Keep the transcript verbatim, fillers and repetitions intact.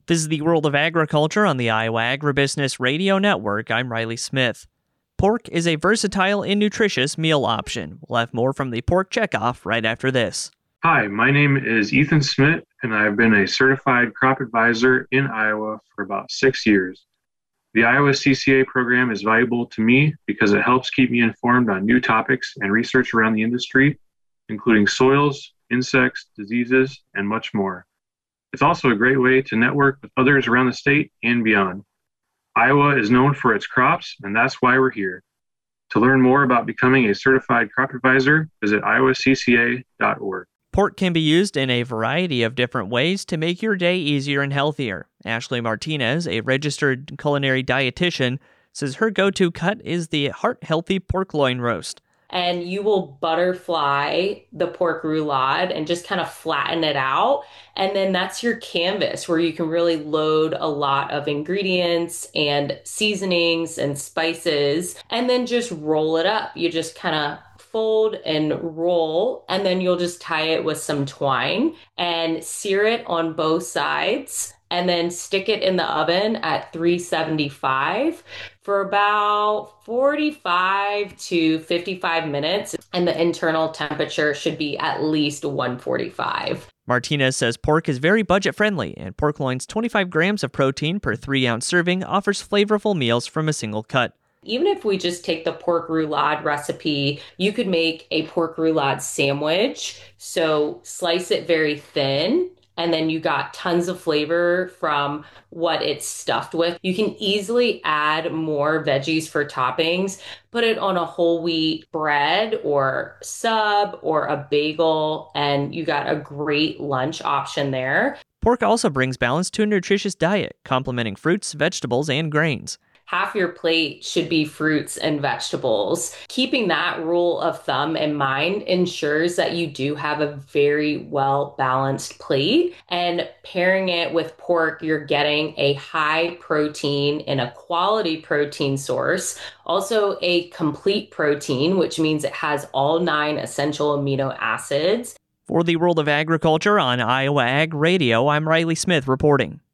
This is the World of Agriculture on the Iowa Agribusiness Radio Network. I'm Riley Smith. Pork is a versatile and nutritious meal option. We'll have more from the Pork Checkoff right after this. Hi, my name is Ethan Smith, and I've been a certified crop advisor in Iowa for about six years. The Iowa C C A program is valuable to me because it helps keep me informed on new topics and research around the industry, including soils, insects, diseases, and much more. It's also a great way to network with others around the state and beyond. Iowa is known for its crops, and that's why we're here. To learn more about becoming a certified crop advisor, visit iowa c c a dot org. Pork can be used in a variety of different ways to make your day easier and healthier. Ashley Martinez, a registered culinary dietitian, says her go-to cut is the heart-healthy pork loin roast. And you will butterfly the pork roulade and just kind of flatten it out. And then that's your canvas where you can really load a lot of ingredients and seasonings and spices and then just roll it up. You just kind of fold and roll, and then you'll just tie it with some twine and sear it on both sides. And then stick it in the oven at three seventy-five for about forty-five to fifty-five minutes. And the internal temperature should be at least one forty-five. Martinez says pork is very budget-friendly, and pork loin's twenty-five grams of protein per three-ounce serving offers flavorful meals from a single cut. Even if we just take the pork roulade recipe, you could make a pork roulade sandwich. So slice it very thin, and then you got tons of flavor from what it's stuffed with. You can easily add more veggies for toppings, put it on a whole wheat bread or sub or a bagel, and you got a great lunch option there. Pork also brings balance to a nutritious diet, complementing fruits, vegetables, and grains. Half your plate should be fruits and vegetables. Keeping that rule of thumb in mind ensures that you do have a very well-balanced plate. And pairing it with pork, you're getting a high protein and a quality protein source. Also a complete protein, which means it has all nine essential amino acids. For the World of Agriculture on Iowa Ag Radio, I'm Riley Smith reporting.